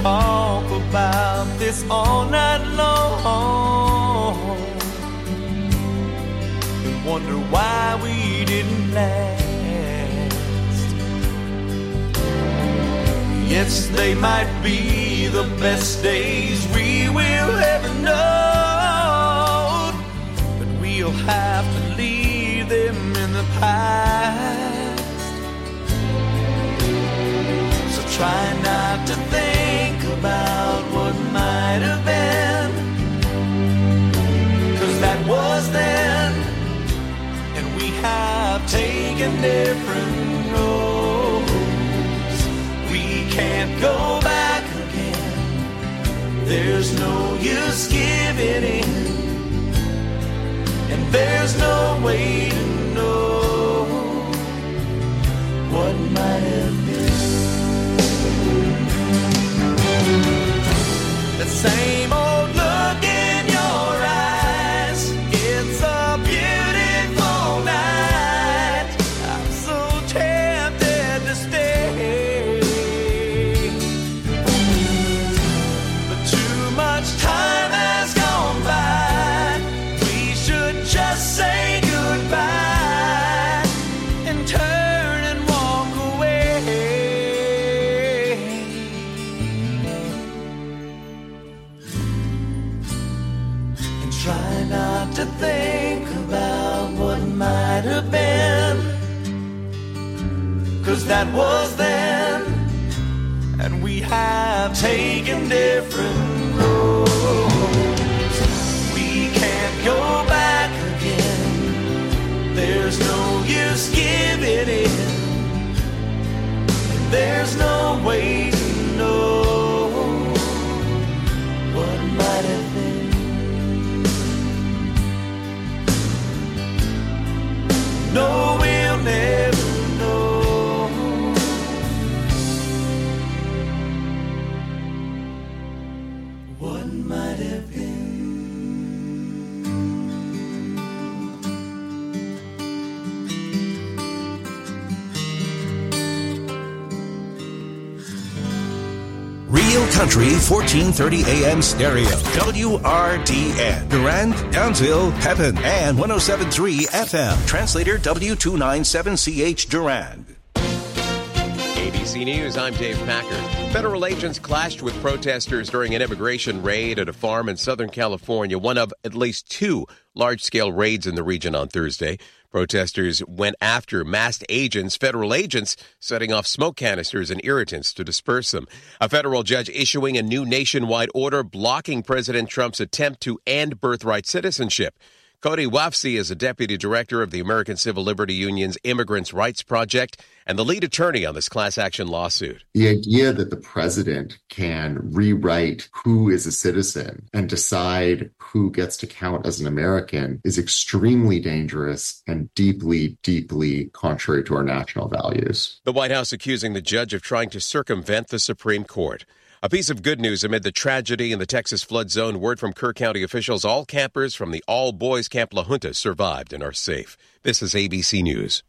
talk about this all night long. Wonder why we didn't last. Yes, they might be the best days we will ever know, but we'll have to leave them in the past. So try not to think about what might have been, 'cause that was then, and we have taken different roads. We can't go back again. There's no use giving in, and there's no way to know what might have been. The same old look in your eyes. It's a beautiful night. I'm so tempted to stay, but too much time has gone by. We should just say goodbye and turn and walk away. And try not to think about what might have been, 'cause that was then, and we have taken different roads. We can't go back again. There's no use giving in, and there's no way to know what might have been. No, we'll never know what might have been. Real Country 1430 AM stereo. WRDN. Durand, Townsville, Pepin, and 107.3 FM. Translator W297CH Durand. ABC News, I'm Dave Packer. Federal agents clashed with protesters during an immigration raid at a farm in Southern California, one of at least two large-scale raids in the region on Thursday. Protesters went after masked agents, federal agents, setting off smoke canisters and irritants to disperse them. A federal judge issuing a new nationwide order blocking President Trump's attempt to end birthright citizenship. Cody Wafsi is a deputy director of the American Civil Liberty Union's Immigrants' Rights Project and the lead attorney on this class action lawsuit. The idea that the president can rewrite who is a citizen and decide who gets to count as an American is extremely dangerous and deeply, deeply contrary to our national values. The White House accusing the judge of trying to circumvent the Supreme Court. A piece of good news amid the tragedy in the Texas flood zone. Word from Kerr County officials, all campers from the all-boys Camp La Junta survived and are safe. This is ABC News.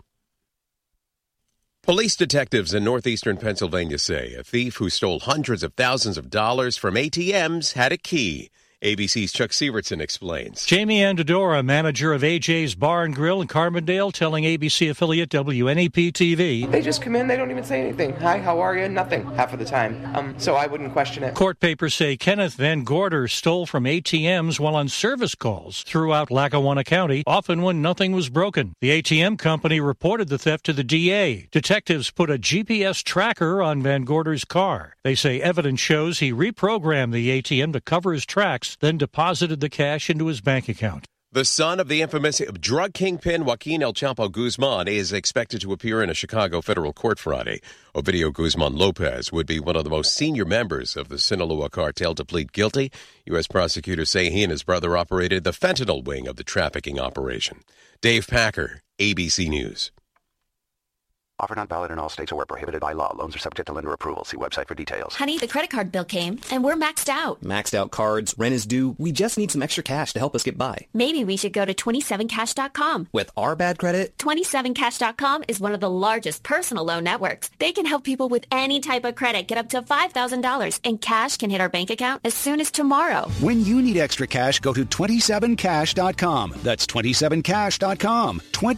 Police detectives in northeastern Pennsylvania say a thief who stole hundreds of thousands of dollars from ATMs had a key. ABC's Chuck Sievertson explains. Jamie Andadora, manager of AJ's Bar and Grill in Carbondale, telling ABC affiliate WNEP-TV. They just come in, they don't even say anything. Hi, how are you? Nothing, half of the time. So I wouldn't question it. Court papers say Kenneth Van Gorder stole from ATMs while on service calls throughout Lackawanna County, often when nothing was broken. The ATM company reported the theft to the DA. Detectives put a GPS tracker on Van Gorder's car. They say evidence shows he reprogrammed the ATM to cover his tracks, then deposited the cash into his bank account. The son of the infamous drug kingpin Joaquin El Chapo Guzman is expected to appear in a Chicago federal court Friday. Ovidio Guzman Lopez would be one of the most senior members of the Sinaloa cartel to plead guilty. U.S. prosecutors say he and his brother operated the fentanyl wing of the trafficking operation. Dave Packer, ABC News. Offer not valid in all states or where prohibited by law. Loans are subject to lender approval. See website for details. Honey, the credit card bill came, and we're maxed out. Maxed out cards, rent is due. We just need some extra cash to help us get by. Maybe we should go to 27cash.com. With our bad credit? 27cash.com is one of the largest personal loan networks. They can help people with any type of credit get up to $5,000, and cash can hit our bank account as soon as tomorrow. When you need extra cash, go to 27cash.com. That's 27cash.com.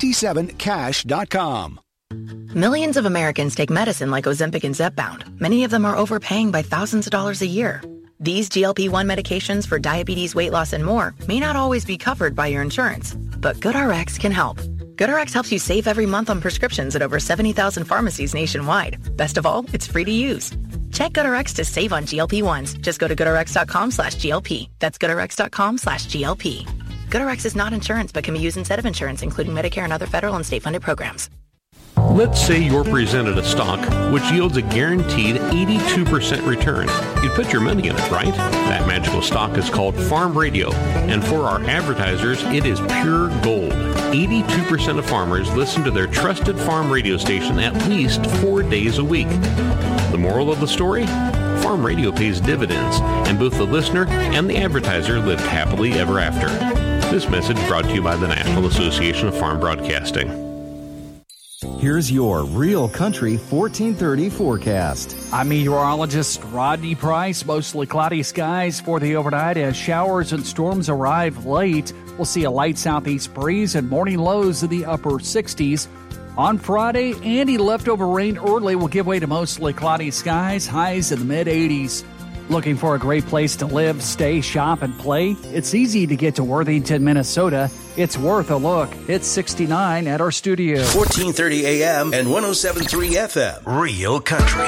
27cash.com. Millions of Americans take medicine like Ozempic and Zepbound. Many of them are overpaying by thousands of dollars a year. These GLP-1 medications for diabetes, weight loss, and more may not always be covered by your insurance, but GoodRx can help. GoodRx helps you save every month on prescriptions at over 70,000 pharmacies nationwide. Best of all, it's free to use. Check GoodRx to save on GLP-1s. Just go to GoodRx.com/GLP. That's GoodRx.com/GLP. GoodRx is not insurance but can be used instead of insurance, including Medicare and other federal and state-funded programs. Let's say you're presented a stock which yields a guaranteed 82% return. You'd put your money in it, right? That magical stock is called Farm Radio, and for our advertisers, it is pure gold. 82% of farmers listen to their trusted farm radio station at least 4 days a week. The moral of the story? Farm Radio pays dividends, and both the listener and the advertiser lived happily ever after. This message brought to you by the National Association of Farm Broadcasting. Here's your Real Country 1430 forecast. I'm meteorologist Rodney Price. Mostly cloudy skies for the overnight as showers and storms arrive late. We'll see a light southeast breeze and morning lows in the upper 60s. On Friday, any leftover rain early will give way to mostly cloudy skies, highs in the mid-80s. Looking for a great place to live, stay, shop, and play? It's easy to get to Worthington, Minnesota. It's worth a look. It's 69 at our studio. 1430 AM and 107.3 FM. Real Country.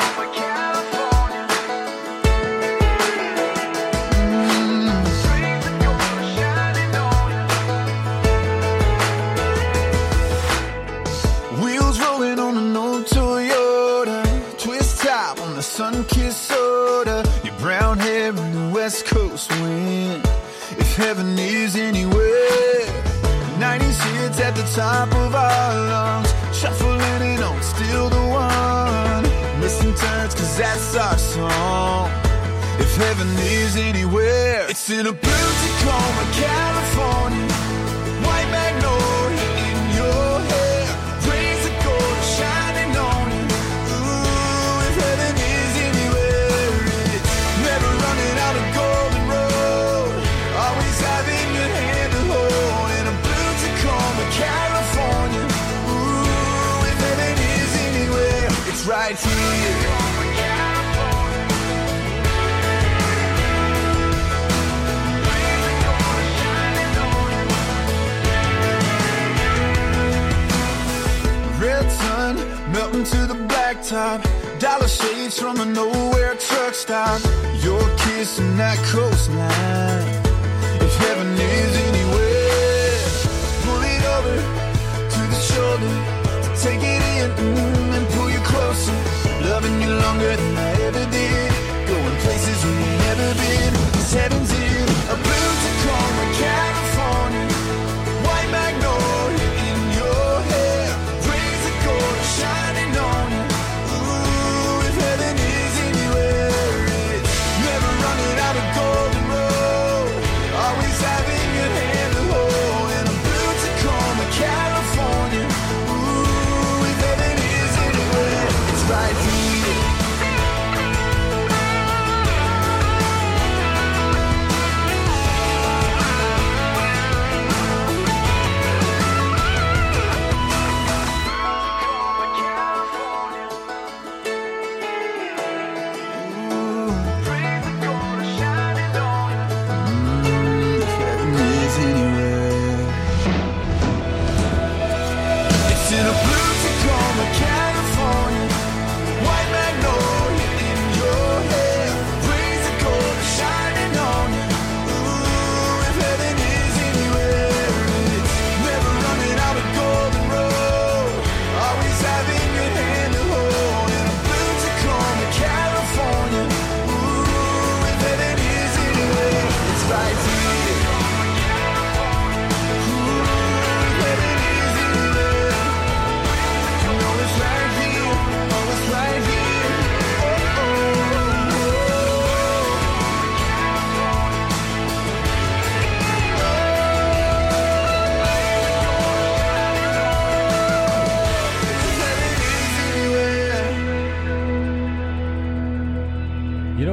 Wheels rolling on an old Toyota, twist top on the sun-kissed soda, your brown hair in the West Coast wind. If heaven is anywhere, 90s hits at the top of our lungs, shuffling and on still the one, missing turns cause that's our song. If heaven is anywhere, it's in a blue Tacoma, California, white magnolia in your hair, rays of gold shining on you. Ooh, if heaven is anywhere, it's never running out of golden road, always having your hand to hold in a blue Tacoma, California. Ooh, if heaven is anywhere, it's right here. Red sun melting to the blacktop, dollar shades from a nowhere truck stop, your kiss and that coastline. If heaven is anywhere, pull it over to the shoulder, take it in and pull you closer, loving you longer than I ever did, going places we ain't never been. Cause heaven's in a blue Tacoma, California, white magnolia in your hair, rays of gold shining on you. Ooh, if heaven is anywhere, it's never running out of golden road, always having your hand to hold in a blue Tacoma, California. Ooh, if heaven is anywhere, it's right here.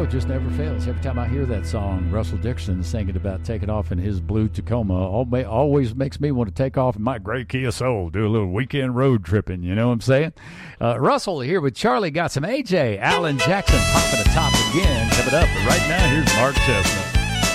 it just never fails. Every time I hear that song, Russell Dixon singing about taking off in his blue Tacoma always makes me want to take off in my gray Kia Soul, do a little weekend road tripping, you know what I'm saying? Russell here with Charlie got some AJ Alan Jackson popping the top again. Coming up, but right now, here's Mark Chestnut.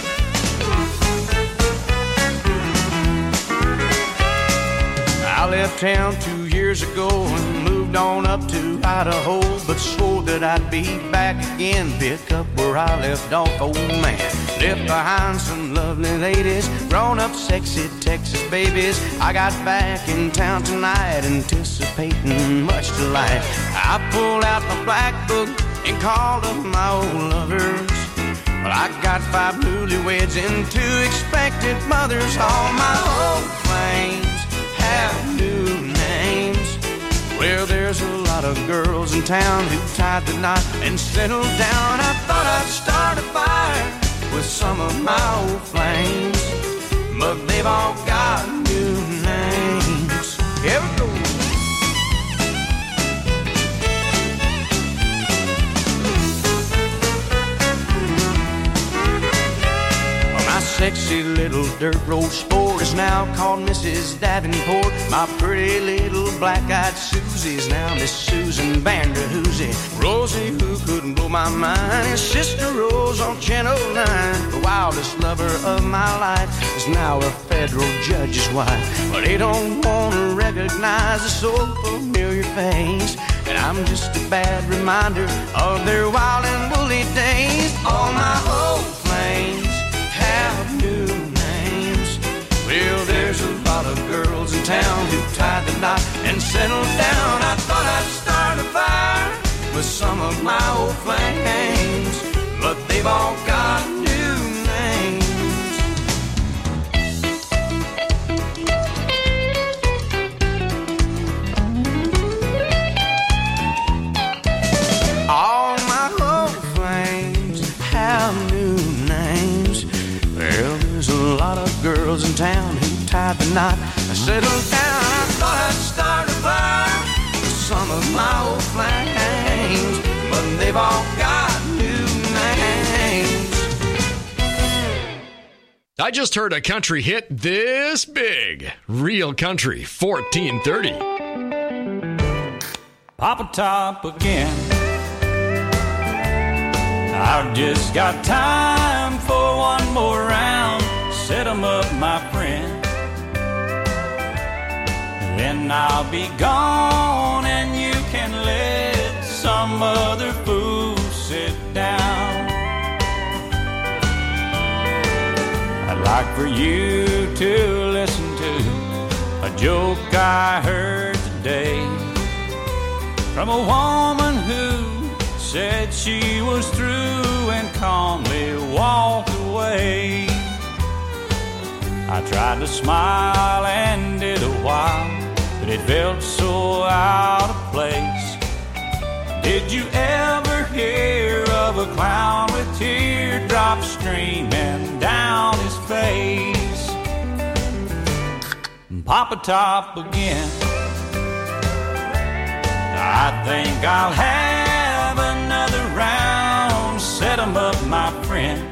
I left town 2 years ago and moved on up to Idaho, but swore that I'd be back again, pick up where I left off, old man. Left behind some lovely ladies, grown-up sexy Texas babies. I got back in town tonight, anticipating much delight. I pulled out my black book and called up my old lovers. Well, I got 5 newlyweds and 2 expected mothers. All my old flames have new names. Well, there's a lot of girls in town who tied the knot and settled down. I thought I'd start a fire with some of my old flames, but they've all got new names. Here we go. Sexy little dirt road sport is now called Mrs. Davenport. My pretty little black-eyed Susie's now Miss Susan Vanderhoosie. Rosie, who couldn't blow my mind, is Sister Rose on Channel 9. The wildest lover of my life is now a federal judge's wife. But they don't want to recognize a so familiar face, and I'm just a bad reminder of their wild and woolly days. All my old flames have new names. Well, there's a lot of girls in town who tied the knot and settled down. I thought I'd start a fire with some of my old flames, but they've all got new names. All my old flames have new names. Well, there's a lot of girls in town who tied the knot. I settled down, I thought I'd start a fire with some of my old flames, but they've all got new names. I just heard a country hit this big. Real Country 1430. Papa Top again. I've just got time for one more round. Set 'em up, my friend. Then I'll be gone and you can let some other fool sit down. I'd like for you to listen to a joke I heard today from a woman who said she was through and calmly walked away. I tried to smile and did a while, but it felt so out of place. Did you ever hear of a clown with teardrops streaming down his face? Papa Top again. I think I'll have another round. Set 'em up, my friend.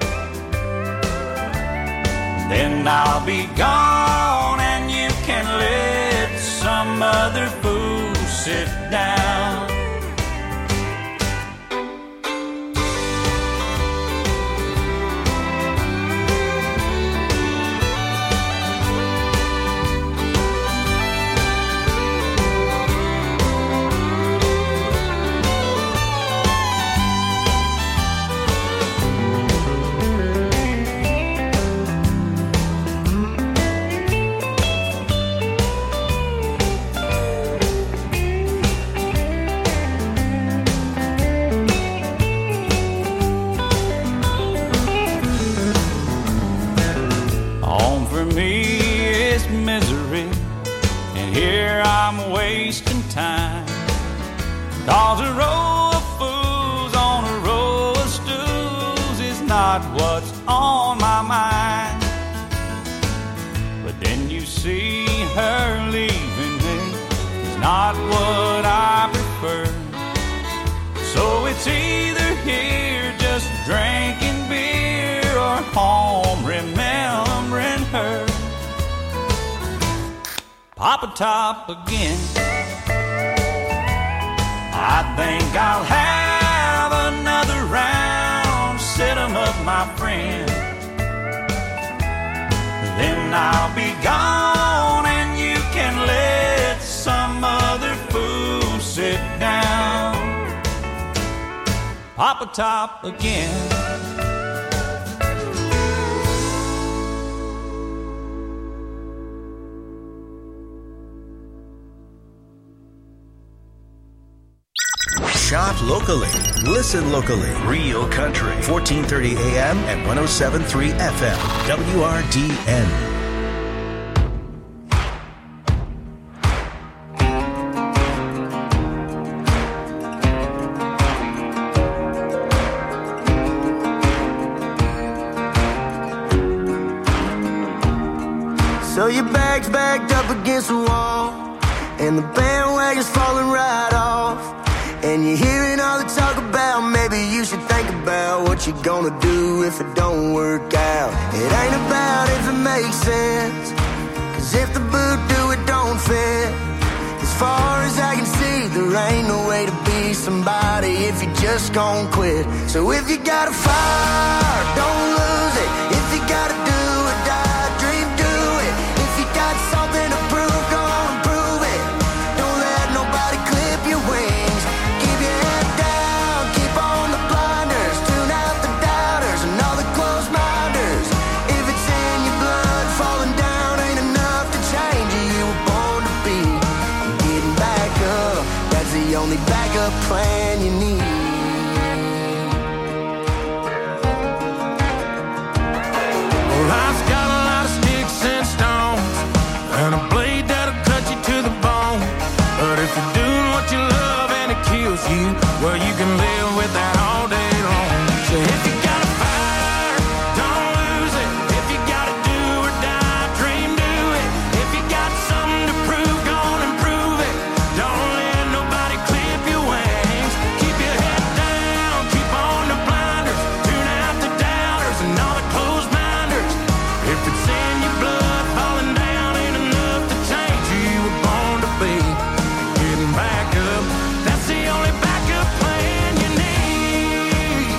Then I'll be gone and you can let some other fool sit down. Wasting time, 'cause a row of fools on a row of stools is not what's on my mind. But then you see her leaving me, it's not what I prefer. So it's either here, just drinking beer or home remembering her. Papa Top again. I think I'll have another round, set 'em up, my friend. Then I'll be gone and you can let some other fool sit down. Papa Top again. Shop locally. Listen locally. Real Country. 1430 AM and 107.3 FM. WRDN. So your bag's backed up against the wall, and the bandwagon's falling right off. And you're hearing all the talk about maybe you should think about what you're gonna do if it don't work out. It ain't about if it makes sense, 'cause if the boot do, it don't fit. As far as I can see, there ain't no way to be somebody if you just gon' quit. So if you got a fire, don't lose it. If you gotta do or die, dream, do it. If you got something to prove, go on and prove it. Don't let nobody clip your wings. Keep your head down, keep on the blinders. Tune out the doubters and all the closed minders. If it's in your blood, falling down ain't enough to change you. You were born to be. Getting back up, that's the only backup plan you need. Life's got a lot of sticks and stones, and a blade that'll cut you to the bone. But if you're doing what you love and it kills you, well, you can live with that all day long. So if you got a fire, don't lose it. If you gotta do or die, dream, do it. If you got something to prove, go on and prove it. Don't let nobody clip your wings. Keep your head down, keep on the blinders. Tune out the doubters and all the closed minders. If it's in your blood, falling down ain't enough to change who you were born to be. Getting back up, that's the only backup plan you need.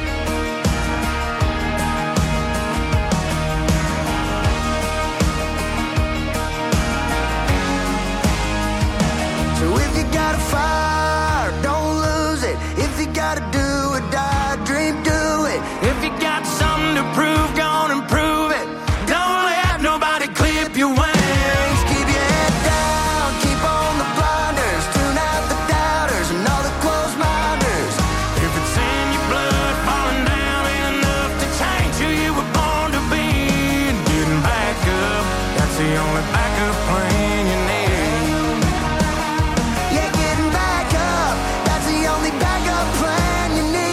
So if you got a fire, don't lose it. If you gotta do or die, dream, do it. If you got something to prove, go on and prove it. Don't let nobody clip your wings. Keep your head down, keep on the blinders. Tune out the doubters and all the closed minders. If it's in your blood, falling down ain't enough to change who you were born to be. And getting back up, that's the only backup plan you need. Yeah, getting back up, that's the only backup plan you need.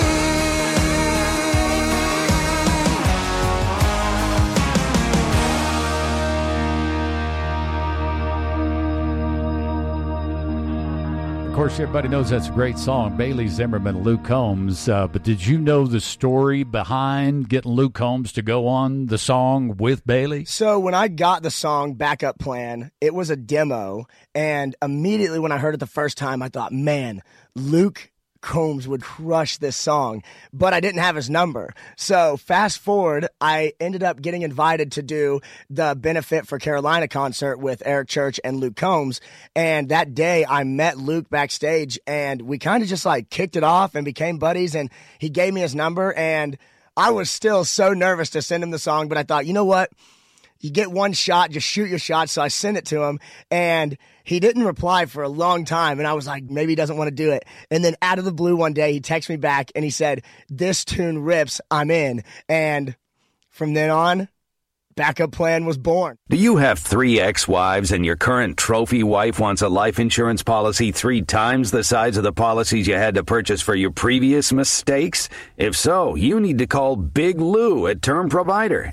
Of course, everybody knows that's a great song, Bailey Zimmerman and Luke Combs. But did you know the story behind getting Luke Combs to go on the song with Bailey? So when I got the song Backup Plan, it was a demo. And immediately when I heard it the first time, I thought, man, Luke Combs would crush this song, but I didn't have his number. So fast forward, I ended up getting invited to do the Benefit for Carolina concert with Eric Church and Luke Combs. And that day I met Luke backstage and we kind of just like kicked it off and became buddies, and he gave me his number, and I was still so nervous to send him the song, but I thought, you know what? You get one shot, just shoot your shot. So I sent it to him, and he didn't reply for a long time. And I was like, maybe he doesn't want to do it. And then out of the blue one day, he texted me back and he said, "This tune rips, I'm in." And from then on, backup plan was born. Do you have 3 ex-wives and your current trophy wife wants a life insurance policy 3 times the size of the policies you had to purchase for your previous mistakes? If so, you need to call Big Lou at Term Provider,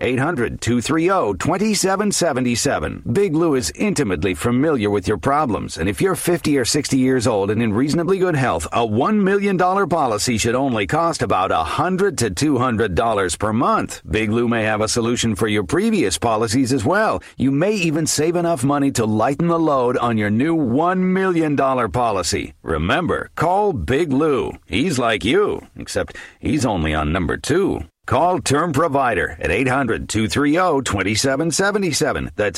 800-230-2777. Big Lou is intimately familiar with your problems, and if you're 50 or 60 years old and in reasonably good health, a $1 million policy should only cost about $100 to $200 per month. Big Lou may have a solution for your previous policies as well. You may even save enough money to lighten the load on your new $1 million policy. Remember, call Big Lou. He's like you, except he's only on number 2. Call Term Provider at 800-230-2777. That's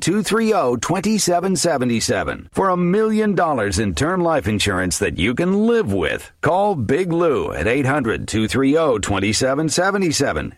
800-230-2777. For $1 million in term life insurance that you can live with. Call Big Lou at 800-230-2777.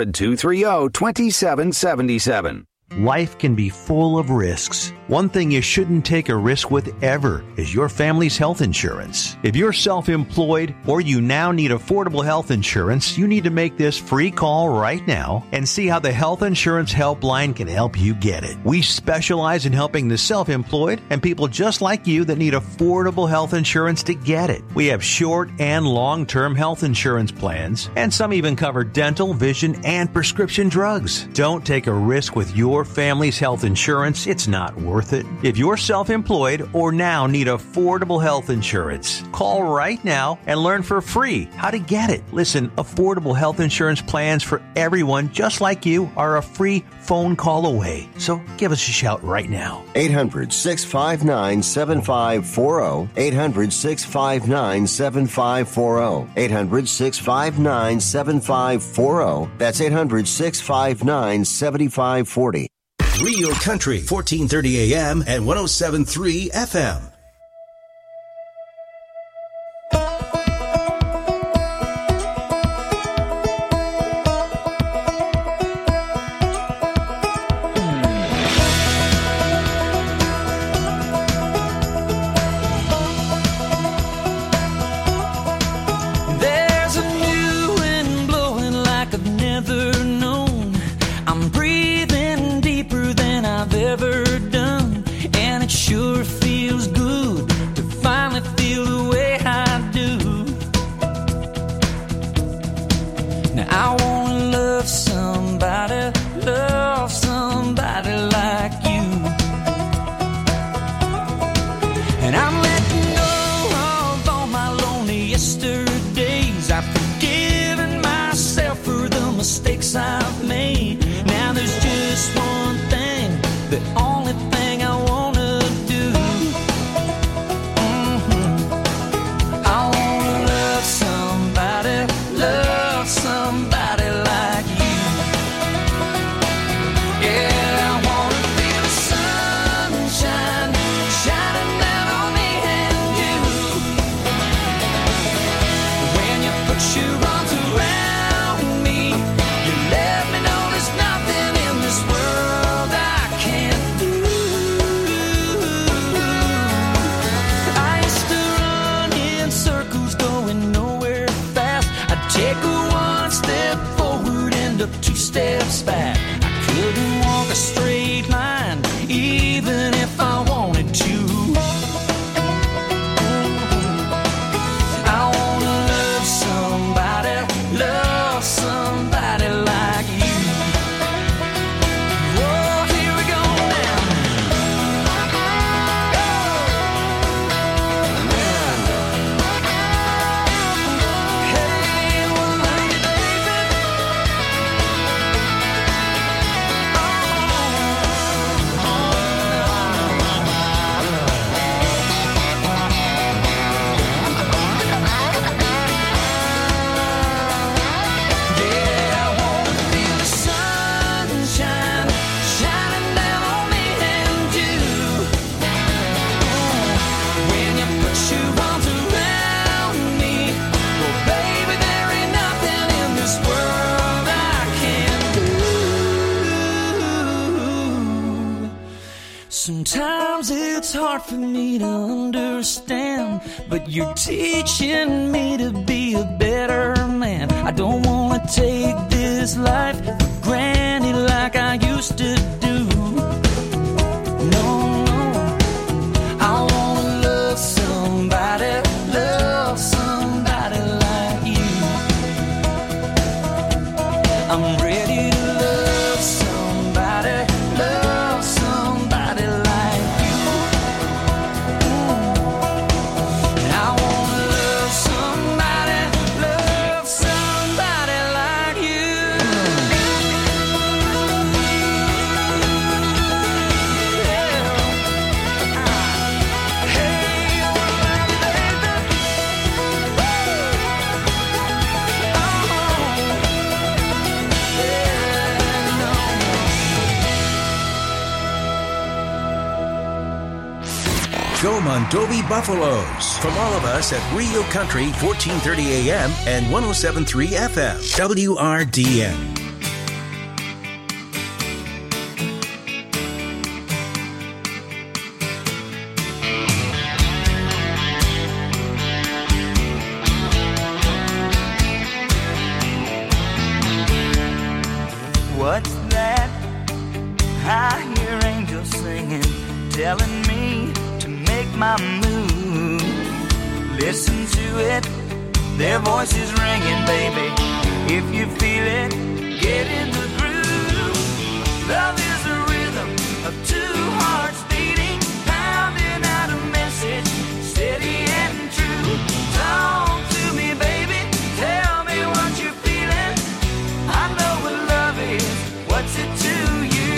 800-230-2777. Life can be full of risks. One thing you shouldn't take a risk with ever is your family's health insurance. If you're self-employed or you now need affordable health insurance, you need to make this free call right now and see how the Health Insurance Helpline can help you get it. We specialize in helping the self-employed and people just like you that need affordable health insurance to get it. We have short and long-term health insurance plans, and some even cover dental, vision, and prescription drugs. Don't take a risk with your family's health insurance. It's not worth it. If you're self-employed or now need affordable health insurance, call right now and learn for free how to get it. Listen, affordable health insurance plans for everyone just like you are a free phone call away. So give us a shout right now. 800-659-7540. 800-659-7540. 800-659-7540. That's 800-659-7540. Real Country, 1430 AM and 107.3 FM. Sometimes it's hard for me to understand, but you're teaching me to be a better man. I don't want to take this life for granted like I used to do. No, I wanna love somebody like you. I'm ready to love somebody like you. I wanna love somebody like you. Go Mondovi Buffaloes from all of us at Rio Country 1430 AM and 107.3 FM WRDN. What's that? I hear angels singing, telling me to make my move. Listen to it, their voices ringing, baby. If you feel it, get in the groove. Love is a rhythm of two hearts beating, pounding out a message, steady and true. Talk to me, baby, tell me what you're feeling. I know what love is, what's it to you?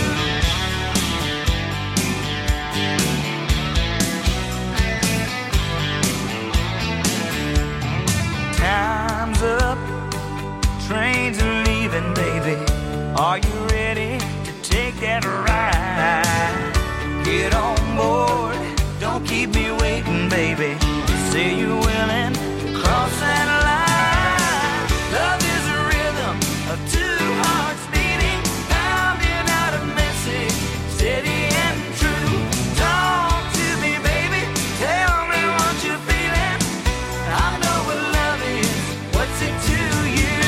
Time's up, trains are leaving, baby. Are you ready to take that ride? Get on board, don't keep me waiting, baby. Say you're willing to cross that line. Love is a rhythm of two hearts beating, pounding out a message, steady and true. Talk to me, baby, tell me what you're feeling. I know what love is, what's it to you?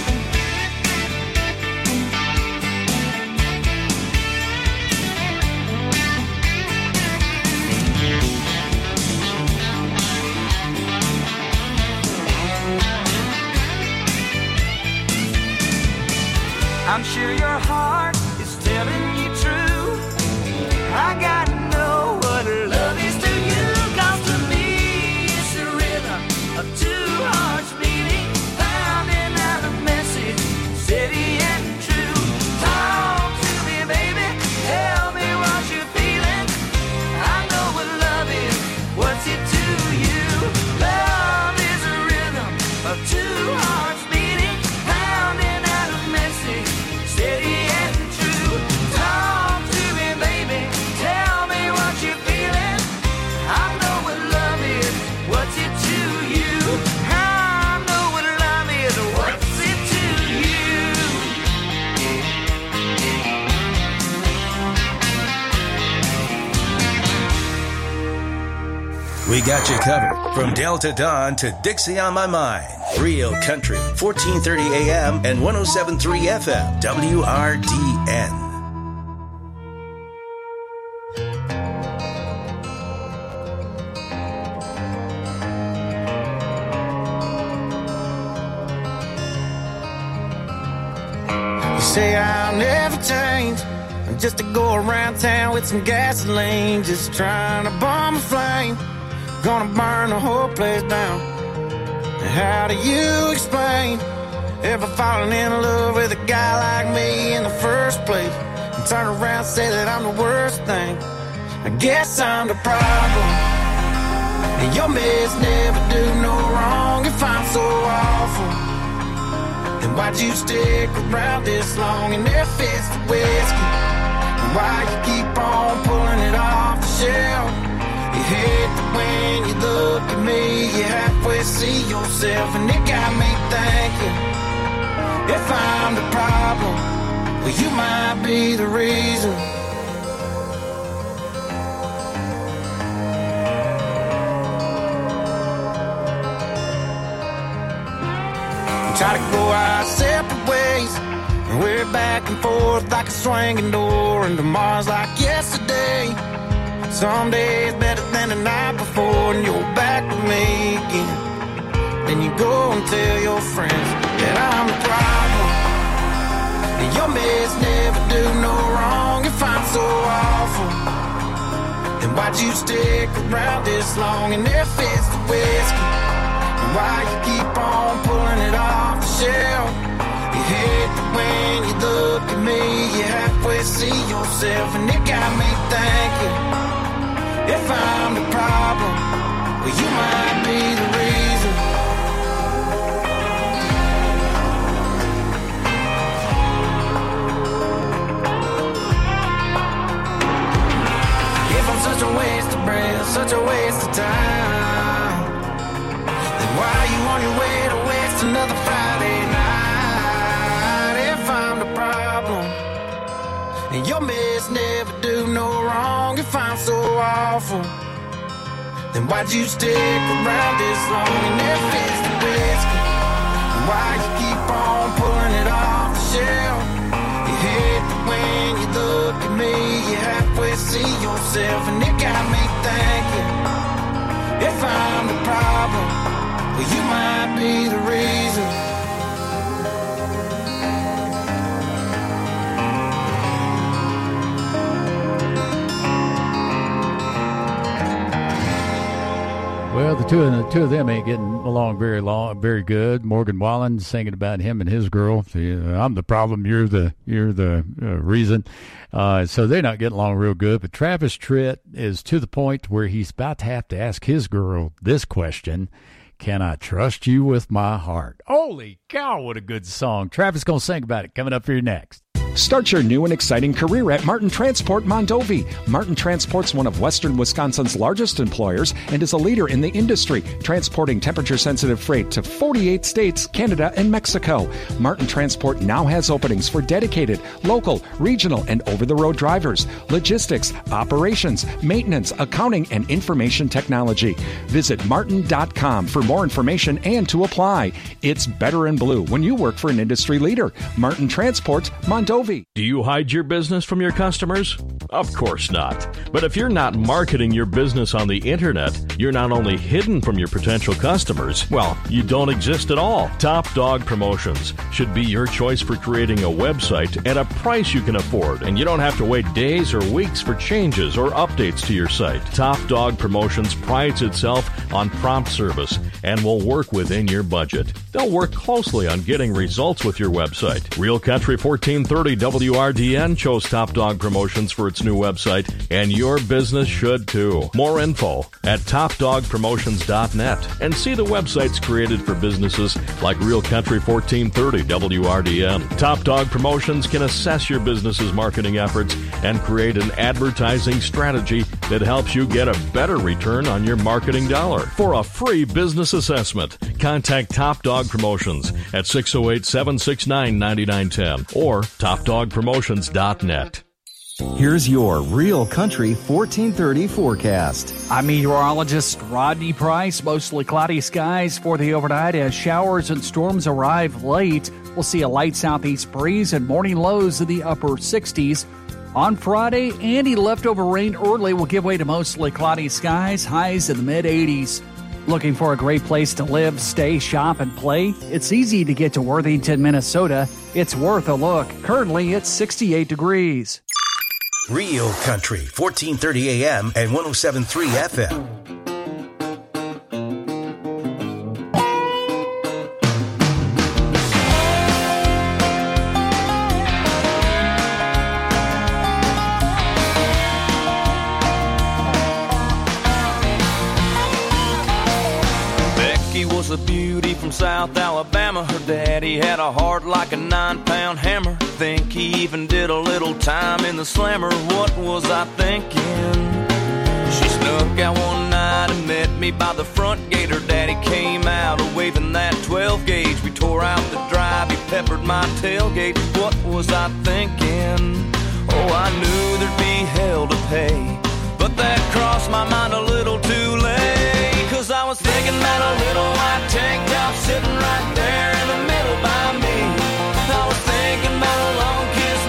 I'm sure your heart is telling you true. I gotta know what love is to you. 'Cause to me it's the rhythm of two hearts beating, pounding out a message, steady and true. Talk to me, baby, tell me what you're feeling. I know what love is, what's it to you? Love is a rhythm of two hearts beating, pounding out a message, steady and true. Talk to me, baby, tell me what you're feeling. I know what love is, what's it to you? I know what love is, what's it to you? We got you covered from Delta Dawn to Dixie on My Mind. Rio Country 1430 AM and 107.3 FM WRDN. You say I'll never change, just to go around town with some gasoline, just trying to bomb a flame, gonna burn the whole place down. How do you explain ever falling in love with a guy like me in the first place, and turn around and say that I'm the worst thing? I guess I'm the problem, and your meds never do no wrong. If I'm so awful, then why'd you stick around this long? And if it's the whiskey, then why you keep on pulling it off the shelf? You hate that when you look at me, you halfway see yourself, and it got me thinking, if I'm the problem, well, you might be the reason. Try to go our separate ways, and we're back back and forth like a swinging door, and tomorrow's like yesterday. Some days better than the night before, and you're back with me again. Then you go and tell your friends that I'm the problem. And your meds never do no wrong if I'm so awful. Then why'd you stick around this long? And if it's the whiskey, and why you keep on pulling it off the shelf? You hate that when you look at me, you halfway see yourself, and it got me thinking, if I'm the problem, well, you might be the reason. If I'm such a waste of breath, such a waste of time, then why are you on your way to waste another Friday night? If I'm the problem, and your meds never do no wrong, if I'm so awful, then why'd you stick around this long? And if it's the whiskey, then why you keep on pulling it off the shelf? You hate that when you look at me, you halfway see yourself, and it got me thinking, if I'm the problem, well, you might be the reason. Well, the two of them ain't getting along very good. Morgan Wallen singing about him and his girl. I'm the problem. You're the reason. So they're not getting along real good. But Travis Tritt is to the point where he's about to have to ask his girl this question: can I trust you with my heart? Holy cow! What a good song. Travis gonna sing about it. Coming up for you next. Start your new and exciting career at Martin Transport Mondovi. Martin Transport's one of western Wisconsin's largest employers and is a leader in the industry, transporting temperature-sensitive freight to 48 states, Canada, and Mexico. Martin Transport now has openings for dedicated, local, regional, and over-the-road drivers, logistics, operations, maintenance, accounting, and information technology. Visit martin.com for more information and to apply. It's better in blue when you work for an industry leader. Martin Transport Mondovi. Do you hide your business from your customers? Of course not. But if you're not marketing your business on the internet, you're not only hidden from your potential customers, well, you don't exist at all. Top Dog Promotions should be your choice for creating a website at a price you can afford, and you don't have to wait days or weeks for changes or updates to your site. Top Dog Promotions prides itself on prompt service and will work within your budget. They'll work closely on getting results with your website. Real Country 1430 WRDN chose Top Dog Promotions for its new website, and your business should too. More info at topdogpromotions.net, and see the websites created for businesses like Real Country 1430 WRDN. Top Dog Promotions can assess your business's marketing efforts and create an advertising strategy that helps you get a better return on your marketing dollar. For a free business assessment, contact Top Dog Promotions at 608-769-9910 or topdogpromotions.net. Here's your Real Country 1430 forecast. I'm meteorologist Rodney Price. Mostly cloudy skies for the overnight as showers and storms arrive late. We'll see a light southeast breeze and morning lows in the upper 60s. On Friday, any leftover rain early will give way to mostly cloudy skies, highs in the mid-80s. Looking for a great place to live, stay, shop, and play? It's easy to get to Worthington, Minnesota. It's worth a look. Currently, it's 68 degrees. Real Country, 1430 AM and 107.3 FM. A beauty from South Alabama. Her daddy had a heart like a 9-pound hammer. Think he even did a little time in the slammer. What was I thinking? She snuck out one night and met me by the front gate. Her daddy came out waving that 12 gauge. We tore out the drive, he peppered my tailgate. What was I thinking? Oh, I knew there'd be hell to pay, but that crossed my mind a little too late. 'Cause I was thinking about a little white tank top sitting right there in the middle by me. I was thinking about a long kiss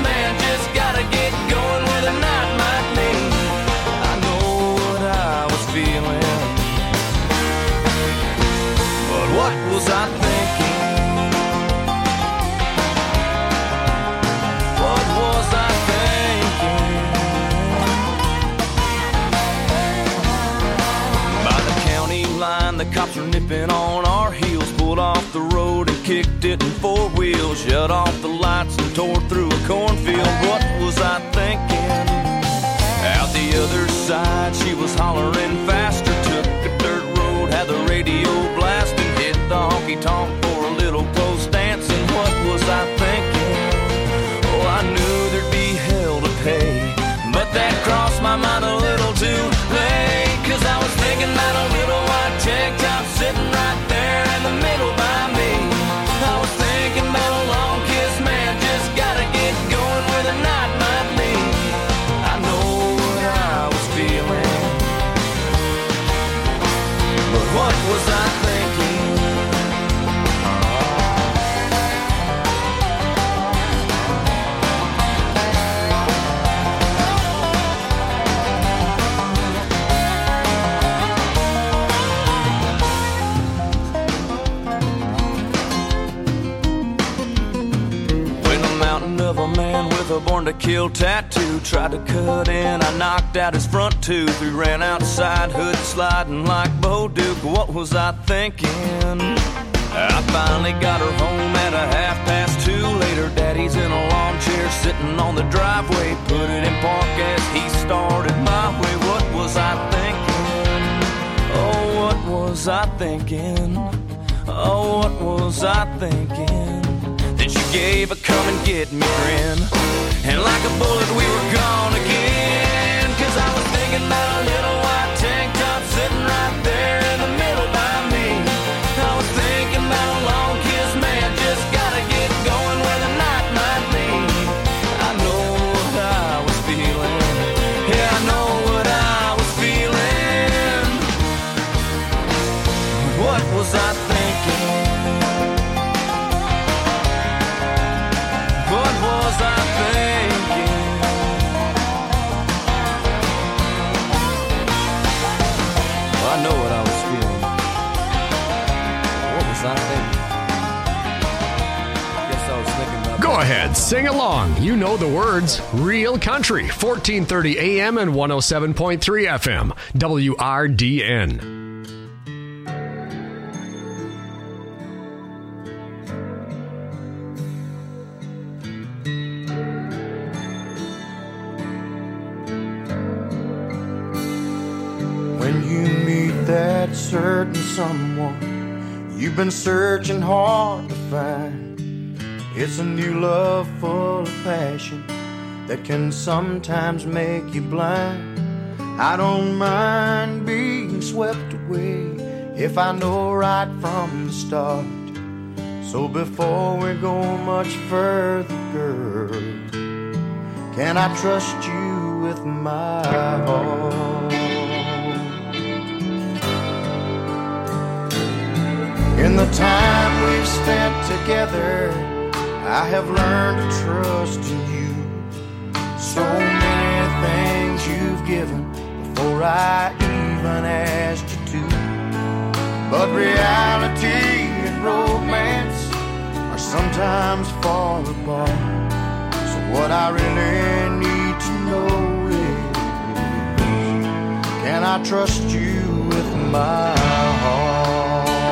cops were nipping on our heels. Pulled off the road and kicked it in four wheels. Shut off the lights and tore through a cornfield. What was I thinking? Out the other side, she was hollering faster. Took a dirt road, had the radio blasting. Hit the honky-tonk for a little close dancing. What was I thinking? Oh, I knew there'd be hell to pay, but that crossed my mind a little too late. 'Cause I was thinking about a little white tank top sitting right there in the middle by me. I was thinking about a long kiss, man, just gotta get going where the night might lead. I know what I was feeling, but what was I thinking? Of a man with a born to kill tattoo tried to cut in, I knocked out his front tooth. We ran outside, hood sliding like Bo Duke. What was I thinking? I finally got her home at a 2:30. Later, daddy's in a lawn chair sitting on the driveway. Put it in park as he started my way. What was I thinking? Oh, what was I thinking? Oh, what was I thinking? Then she gave a come and get me grin, and like a bullet we were gone again. 'Cause I was thinking about a little white tank top sitting right there in the middle by me. I was thinking about a long kiss, man, just gotta get going where the night might lead. I know what I was feeling, yeah, I know what I was feeling. What was I thinking? What was I thinking? Well, I know what I was feeling. What was I thinking? I guess I was thinking about... Go ahead, sing along. You know the words. Real Country, 1430 AM and 107.3 FM, WRDN. That certain someone you've been searching hard to find. It's a new love full of passion that can sometimes make you blind. I don't mind being swept away if I know right from the start. So before we go much further, girl, can I trust you with my heart? In the time we've spent together, I have learned to trust in you. So many things you've given before I even asked you to. But reality and romance are sometimes far apart. So what I really need to know is, can I trust you with my heart?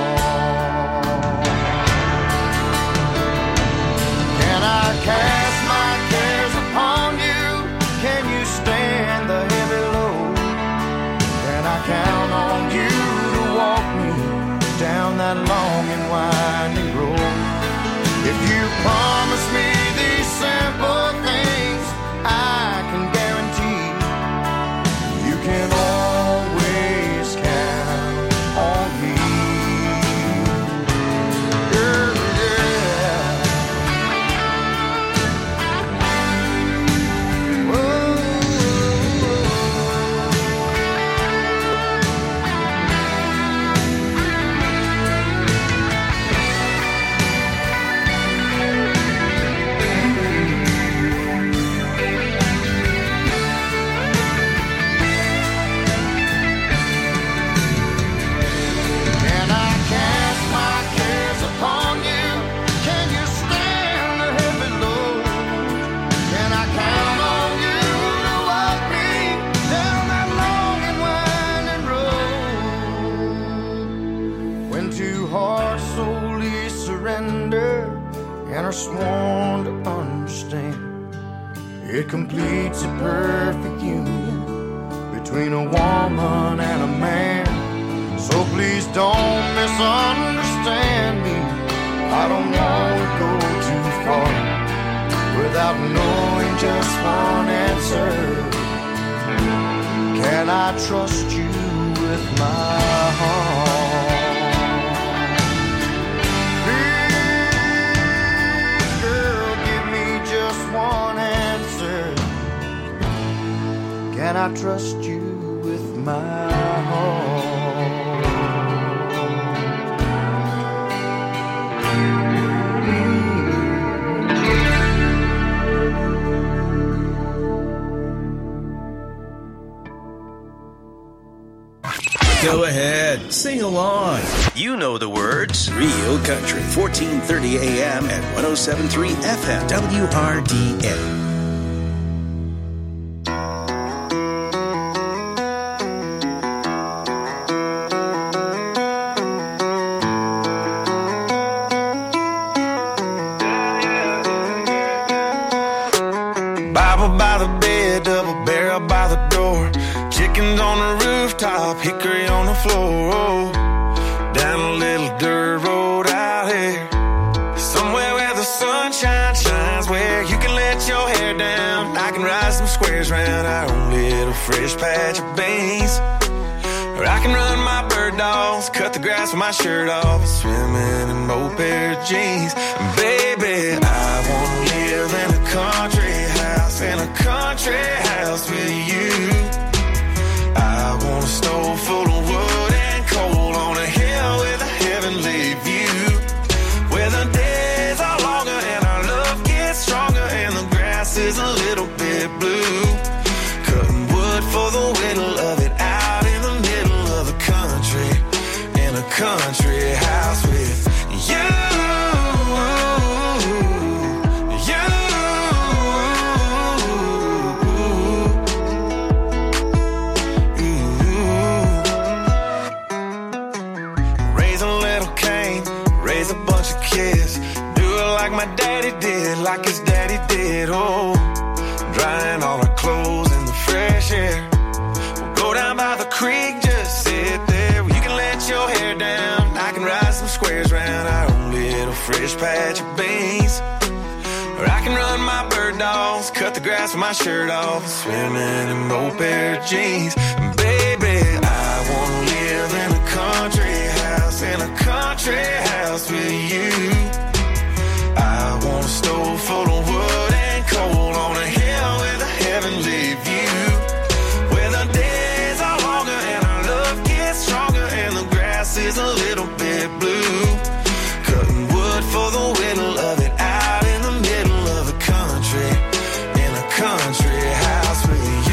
I cast my cares upon you. Can you stand the heavy load? Can I count on you to walk me down that long and winding road? If you promise me these simple things, I can guarantee you can always count on me. It completes a perfect union between a woman and a man. So please don't misunderstand me. I don't want to go too far without knowing just one answer. Can I trust you with my heart? Please, girl, give me just one answer. Can I trust you with my heart? Go ahead, sing along. You know the words. Real Country, 1430 AM and 107.3 FM, WRDN. Bible by the bed, double barrel by the door. Chickens on the rooftop, hickory on the floor. Down a little dirt road out here, somewhere where the sunshine shines, where you can let your hair down. I can ride some squares round our own little fresh patch of beans. Or I can run my bird dogs, cut the grass with my shirt off, swimming in both pair of jeans. Baby, I wanna live in a country house, in a country house with you. I want a stove full of wood and coal on a hill with a heavenly view, where the days are longer and our love gets stronger and the grass is a little bit blue. Cutting wood for the whittle of it out in the middle of the country, in a country house with you. My daddy did, like his daddy did, oh, drying all our clothes in the fresh air. We'll go down by the creek, just sit there, you can let your hair down. I can ride some squares round our own little fresh patch of beans. Or I can run my bird dogs, cut the grass with my shirt off, swimming in both pair of jeans. Baby, I wanna live in a country house, in a country house with you. I want a stove full of wood and coal on a hill with a heavenly view, where the days are longer and our love gets stronger and the grass is a little bit blue. Cutting wood for the whittle of it out in the middle of the country, in a country house with you.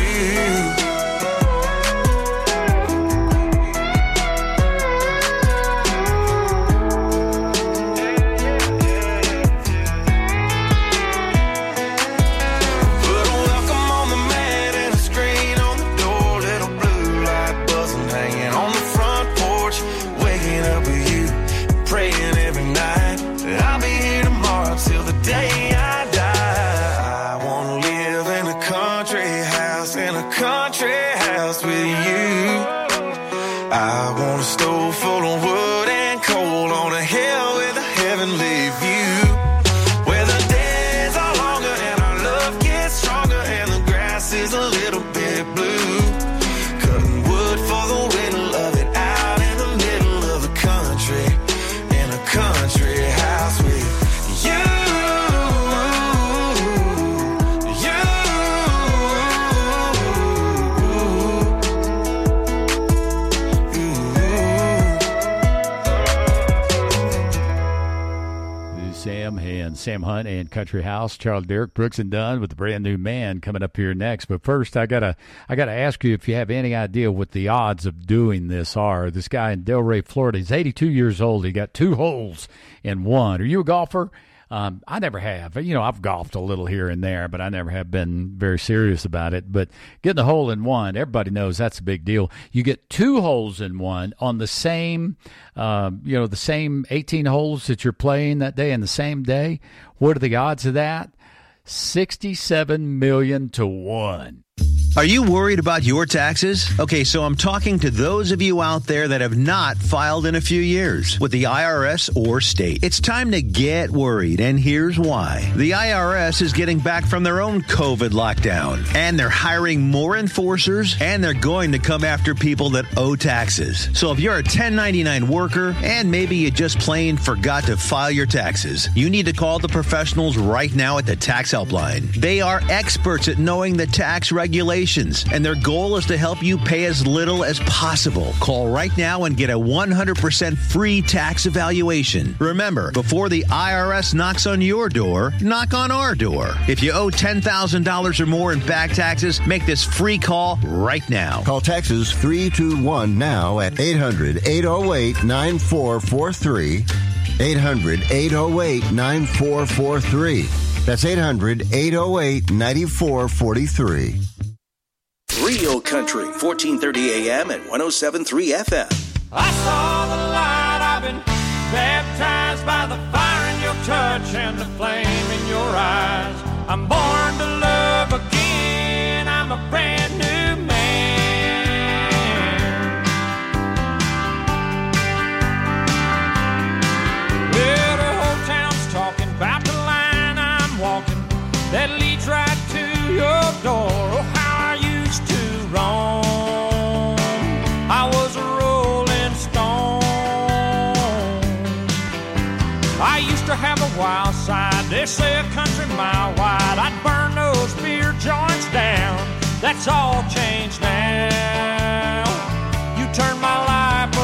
I want a stove full of wood and coal on a hill with a heavenly view, where the days are longer and our love gets stronger and the grass is a little bit blue. Cutting wood for the whittle of it out in the middle of the country, in a country house with you. Sam Hunt and Country House, Charles Derrick, Brooks and Dunn with the brand new man coming up here next. But first, I gotta ask you if you have any idea what the odds of doing this are. This guy in Delray, Florida, he's 82 years old. He got 2 holes in one. Are you a golfer? I never have. You know, I've golfed a little here and there, but I never have been very serious about it. But getting a hole in one, everybody knows that's a big deal. You get 2 holes in one on the same, the same 18 holes that you're playing that day in the same day. What are the odds of that? 67 million to 1. Are you worried about your taxes? Okay, so I'm talking to those of you out there that have not filed in a few years with the IRS or state. It's time to get worried, and here's why. The IRS is getting back from their own COVID lockdown, and they're hiring more enforcers, and they're going to come after people that owe taxes. So if you're a 1099 worker, and maybe you just plain forgot to file your taxes, you need to call the professionals right now at the Tax Helpline. They are experts at knowing the tax regulations, and their goal is to help you pay as little as possible. Call right now and get a 100% free tax evaluation. Remember, before the IRS knocks on your door, knock on our door. If you owe $10,000 or more in back taxes, make this free call right now. Call Texas 321 now at 800-808-9443. 800-808-9443. That's 800-808-9443. Real Country, 1430 AM and 107.3 FM. I saw the light, I've been baptized by the fire in your touch and the flame in your eyes. I'm born to love again, I'm a brand new man. Well, the whole town's talking about the line I'm walking that leads right to your door. Oh, how I used to roam, I was a rolling stone. I used to have a wild side, they say a country mile wide. I'd burn those beer joints down, that's all changed now. You turned my life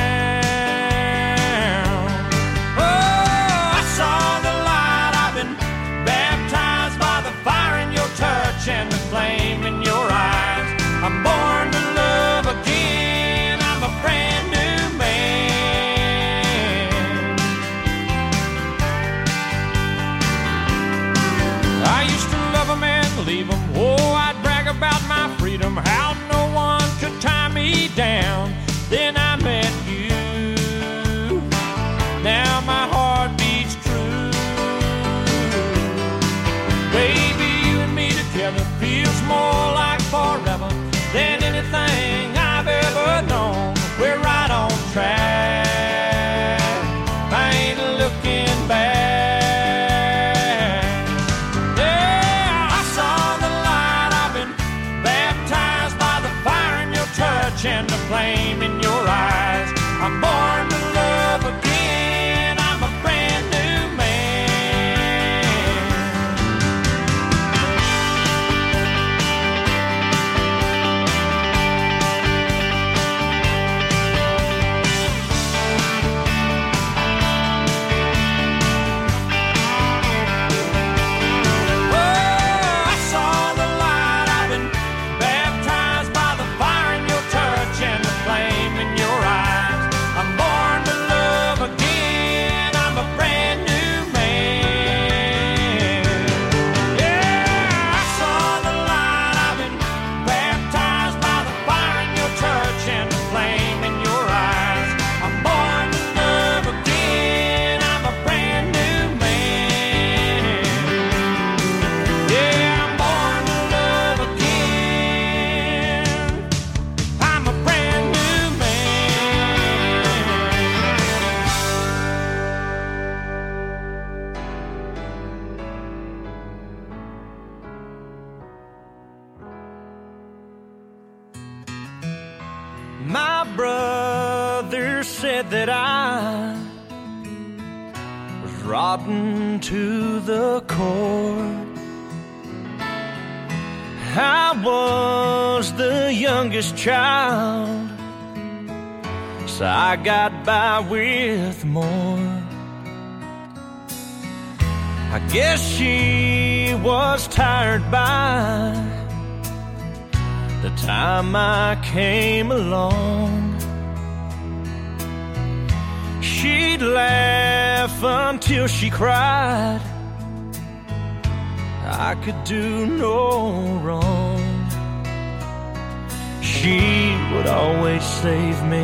around. Oh, I saw the light, I've been baptized by the fire in your touch and the flame in your eyes. I'm born to love again, I'm a brand new man. I used to love them and leave them, oh, I'd brag about my freedom, how no one could tie me down. Then I met you, now my heart beats true. Baby, you and me together feels more like forever than anything I've ever known. We're right on track, I ain't looking back. Yeah, I saw the light, I've been baptized by the fire in your touch and the flame in your eyes. I'm born to love again, I'm a brand new man. My brother said that I was rotten to the core. I was the youngest child, so I got by with more. I guess she was tired by the time I came along. She'd laugh until she cried, I could do no wrong. She would always save me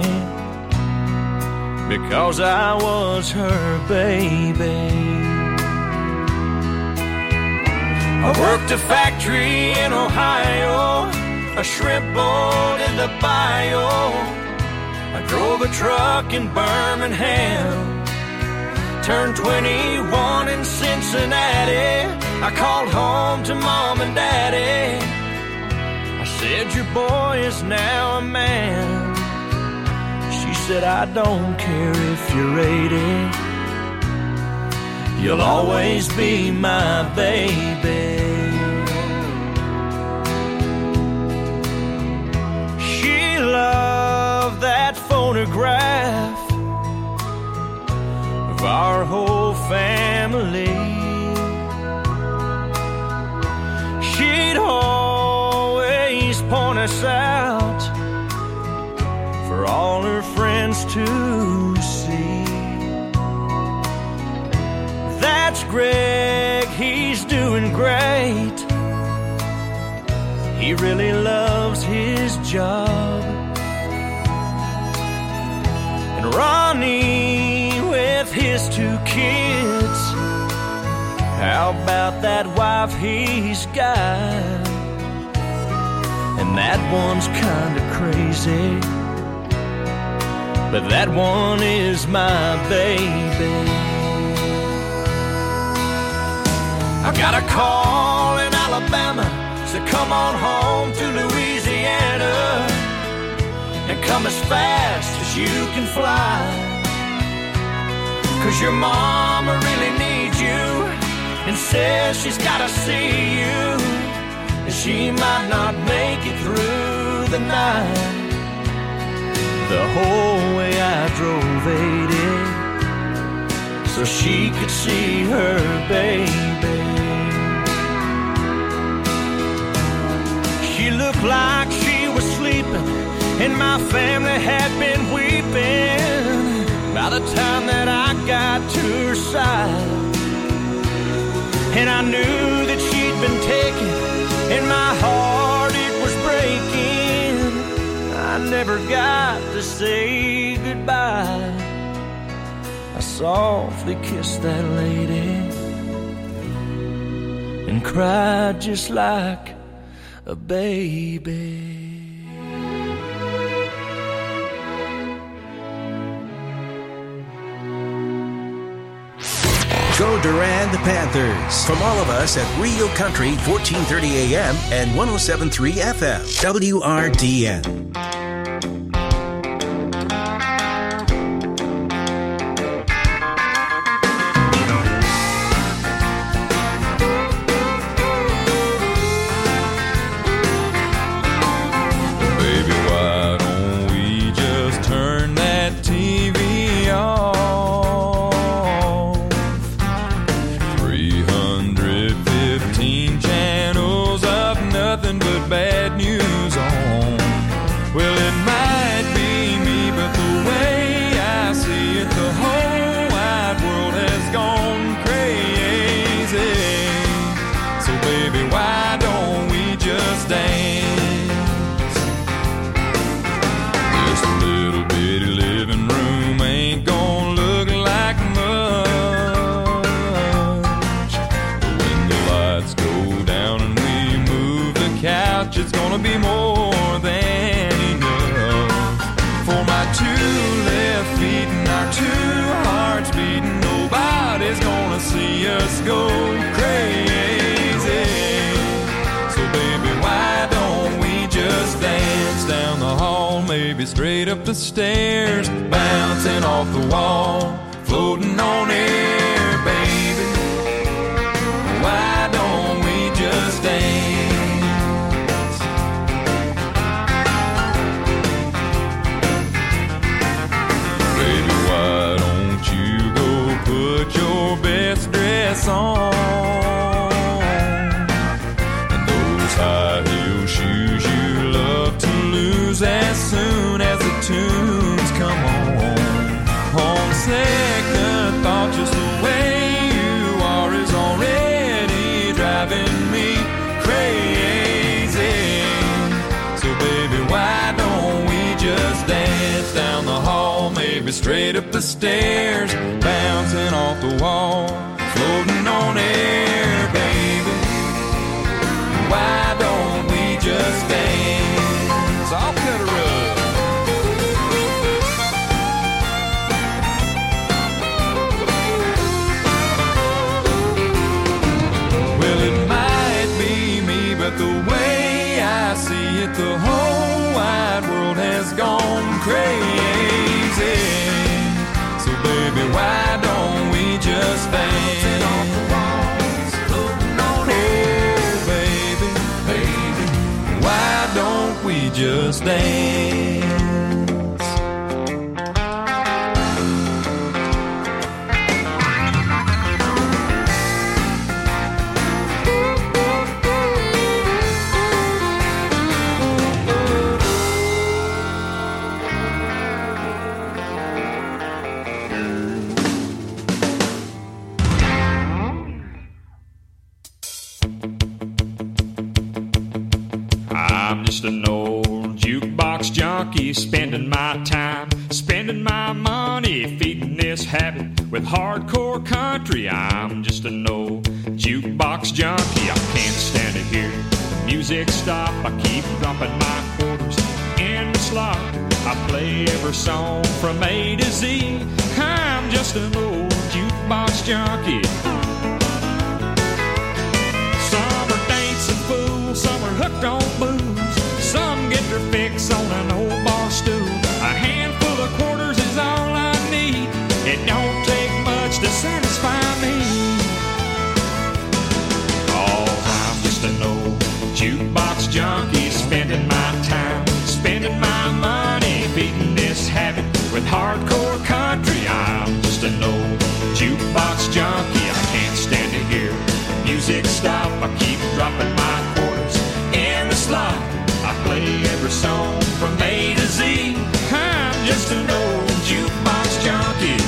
because I was her baby. I worked a factory in Ohio, a shrimp boat in the bayou. I drove a truck in Birmingham, turned 21 in Cincinnati. I called home to Mom and Daddy. I said, your boy is now a man. She said, I don't care if you're 80. You'll always be my baby. She loved that photograph of our whole family. She'd always point us out for all her friends to see. That's Greg, he's doing great. He really loves his job. And Ronnie with his 2 kids, how about that wife he's got? And that one's kinda crazy, but that one is my baby. I got a call in Alabama, said come on home to Louisiana and come as fast as you can fly, 'cause your mama really needs you and says she's gotta see you, and she might not make it through the night. The whole way I drove 80 so she could see her baby. She looked like she was sleeping, and my family had been weeping by the time that I got to her side. And I knew that she'd been taken, and my heart, it was breaking. I never got to say goodbye. I softly kissed that lady and cried just like a baby. Go Durand the Panthers. From all of us at Real Country 1430 AM and 107.3 FM. WRDN. It's gonna be more than enough for my 2 left feet and our 2 hearts beating. Nobody's gonna see us go crazy. So baby, why don't we just dance down the hall, maybe straight up the stairs, bouncing off the wall, floating on air, baby. Why don't we just dance? Put your best dress on and those high heel shoes you love to lose as soon as the tunes come on. On second thought, just the way you are is already driving me crazy. So baby, why don't we just dance down the hall, maybe straight up the stairs, bouncing off the wall, floating on air, baby. just dance. I'm just an old jukebox junkie, spending my time, spending my money, feeding this habit with hardcore country. I'm just an old jukebox junkie. I can't stand to hear the music stop. I keep dropping my quarters in the slot. I play every song from A to Z. I'm just an old jukebox junkie. Some are dancing fools, some are hooked on booze. Some get their fix on an old bar stool. A handful of quarters is all I need. It don't take much to satisfy me. 'Cause I'm just an old jukebox junkie, spending my time, spending my money, feeding this habit with hardcore country. I'm just an old jukebox junkie. I can't stand to hear the music stop. I keep dropping my quarters in the slot. I play every song from A to Z. I'm just an old jukebox junkie.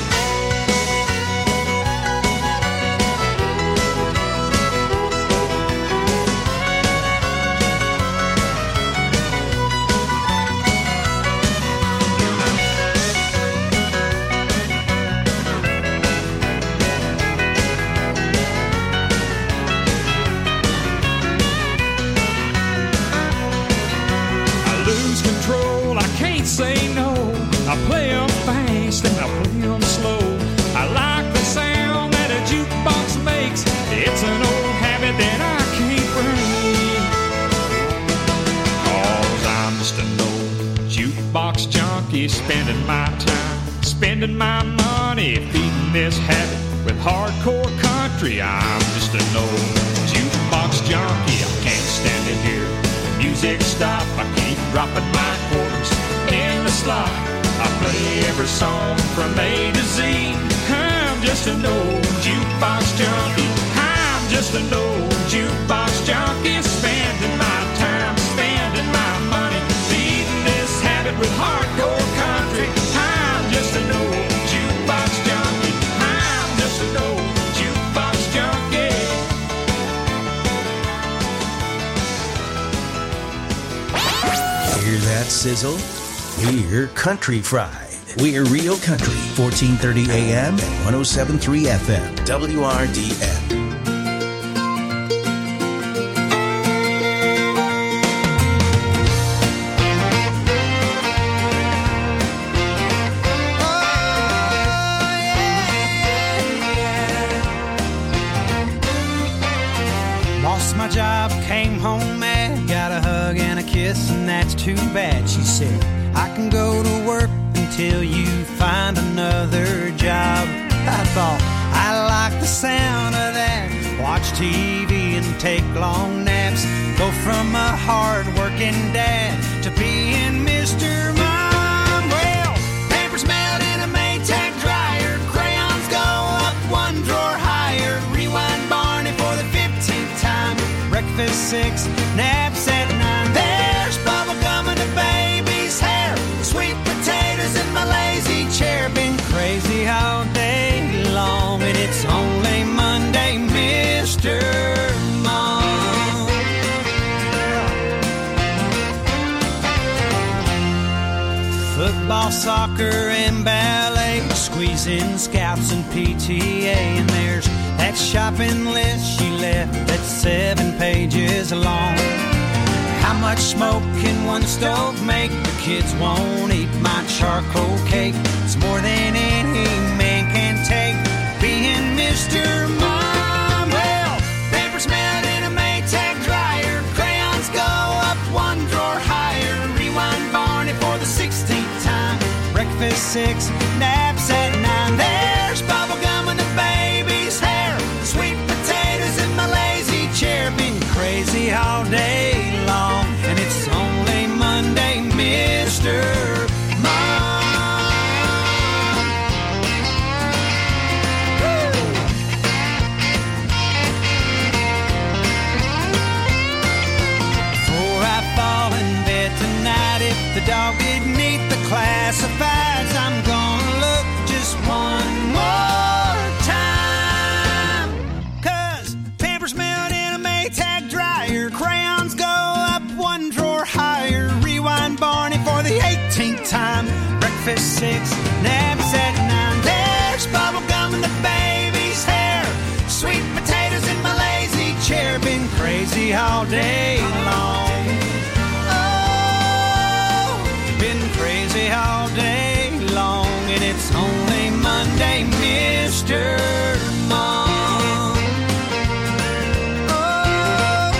Say no, I play them fast and I play them slow. I like the sound that a jukebox makes. It's an old habit that I can't break. 'Cause I'm just an old jukebox junkie, spending my time, spending my money, feeding this habit with hardcore country. I'm just an old jukebox junkie. I can't stand to hear the music stop. I keep dropping my quarters in the slot. I play every song from A to Z. I'm just an old jukebox junkie. I'm just an old jukebox junkie, spending my time, spending my money, feeding this habit with hardcore country. I'm just an old jukebox junkie. I'm just an old jukebox junkie. Hear that sizzle? We're Country Fried. We're Real Country, 1430 AM and 107.3 FM, WRDN. Lost my job, came home mad, got a hug and a kiss, and that's too bad. She said, I can go to work until you find another job. I thought, I like the sound of that. Watch TV and take long naps. Go from a hard-working dad to being Mr. Mom. Well, papers mailed in a Maytag dryer. Crayons go up one drawer higher. Rewind Barney for the 15th time. Breakfast 6, naps at 9. There's bubble gum in the baby's hair. Sweet potatoes in my lazy chair. Been crazy all day long, and it's only Monday, Mr. Mom. Football, soccer, and ballet, squeezing scouts and PTA. And there's that shopping list she left that's 7 pages long. How much smoke can one stove make? The kids won't eat my charcoal cake. It's more than any man can take, being Mr. Mom. Well, papers mailed in a Maytag dryer. Crayons go up one drawer higher. Rewind Barney for the 16th time. Breakfast 6, naps at 9. There's bubble gum in the baby's hair. Sweet potatoes in my lazy chair. Been crazy all day long, and it's only Monday, classifieds, I'm gonna look just one more time. 'Cause Pampers melt in a Maytag dryer, crayons go up one drawer higher, rewind Barney for the 18th time, breakfast 6, naps at 9, there's bubble gum in the baby's hair, sweet potatoes in my lazy chair, been crazy all day.